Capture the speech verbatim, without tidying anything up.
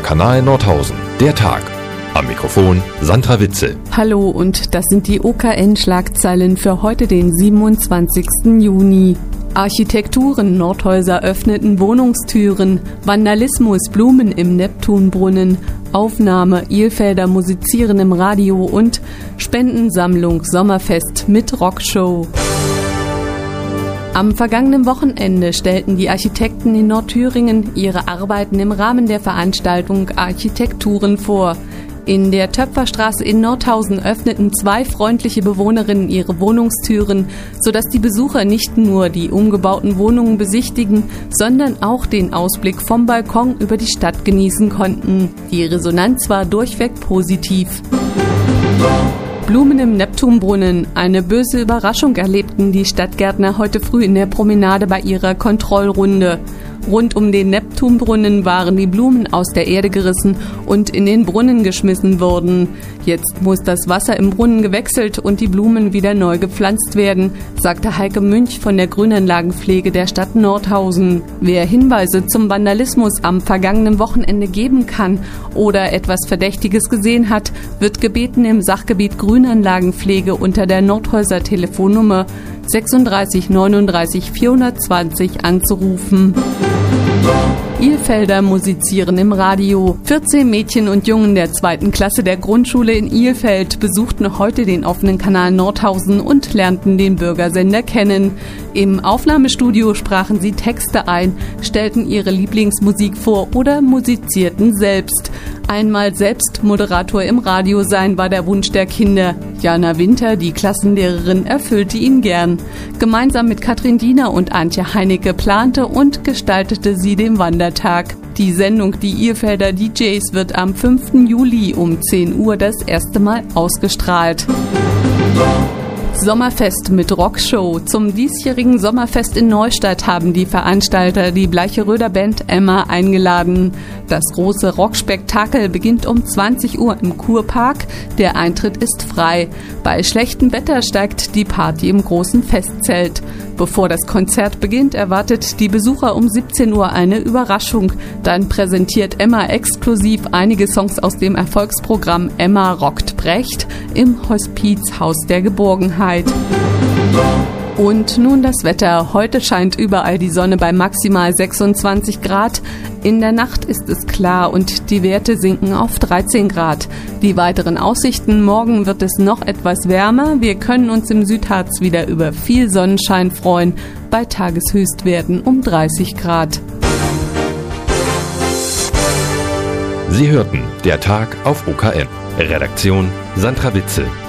Kanal Nordhausen. Der Tag. Am Mikrofon Sandra Witzel. Hallo und das sind die O K N-Schlagzeilen für heute, den siebenundzwanzigsten Juni. Architekturen, Nordhäuser öffneten Wohnungstüren, Vandalismus, Blumen im Neptunbrunnen, Aufnahme, Ilfelder musizieren im Radio und Spendensammlung Sommerfest mit Rockshow. Am vergangenen Wochenende stellten die Architekten in Nordthüringen ihre Arbeiten im Rahmen der Veranstaltung Architekturen vor. In der Töpferstraße in Nordhausen öffneten zwei freundliche Bewohnerinnen ihre Wohnungstüren, sodass die Besucher nicht nur die umgebauten Wohnungen besichtigen, sondern auch den Ausblick vom Balkon über die Stadt genießen konnten. Die Resonanz war durchweg positiv. Blumen im Neptunbrunnen. Eine böse Überraschung erlebten die Stadtgärtner heute früh in der Promenade bei ihrer Kontrollrunde. Rund um den Neptunbrunnen waren die Blumen aus der Erde gerissen und in den Brunnen geschmissen worden. Jetzt muss das Wasser im Brunnen gewechselt und die Blumen wieder neu gepflanzt werden, sagte Heike Münch von der Grünanlagenpflege der Stadt Nordhausen. Wer Hinweise zum Vandalismus am vergangenen Wochenende geben kann oder etwas Verdächtiges gesehen hat, wird gebeten, im Sachgebiet Grünanlagenpflege unter der Nordhäuser Telefonnummer sechsunddreißig neununddreißig vierhundertzwanzig anzurufen. Ilfelder musizieren im Radio. vierzehn Mädchen und Jungen der zweiten Klasse der Grundschule in Ilfeld besuchten heute den offenen Kanal Nordhausen und lernten den Bürgersender kennen. Im Aufnahmestudio sprachen sie Texte ein, stellten ihre Lieblingsmusik vor oder musizierten selbst. Einmal selbst Moderator im Radio sein war der Wunsch der Kinder. Jana Winter, die Klassenlehrerin, erfüllte ihn gern. Gemeinsam mit Katrin Diener und Antje Heinecke plante und gestaltete sie den Wandertag. Die Sendung Die Ilfelder D Js wird am fünften Juli um zehn Uhr das erste Mal ausgestrahlt. Sommerfest mit Rockshow. Zum diesjährigen Sommerfest in Neustadt haben die Veranstalter die Bleicheröder Band Emma eingeladen. Das große Rockspektakel beginnt um zwanzig Uhr im Kurpark. Der Eintritt ist frei. Bei schlechtem Wetter steigt die Party im großen Festzelt. Bevor das Konzert beginnt, erwartet die Besucher um siebzehn Uhr eine Überraschung. Dann präsentiert Emma exklusiv einige Songs aus dem Erfolgsprogramm Emma rockt Brecht im Hospizhaus der Geborgenheit. Und nun das Wetter. Heute scheint überall die Sonne bei maximal sechsundzwanzig Grad. In der Nacht ist es klar und die Werte sinken auf dreizehn Grad. Die weiteren Aussichten: Morgen wird es noch etwas wärmer. Wir können uns im Südharz wieder über viel Sonnenschein freuen, bei Tageshöchstwerten um dreißig Grad. Sie hörten Der Tag auf O K N. Redaktion Sandra Witzel.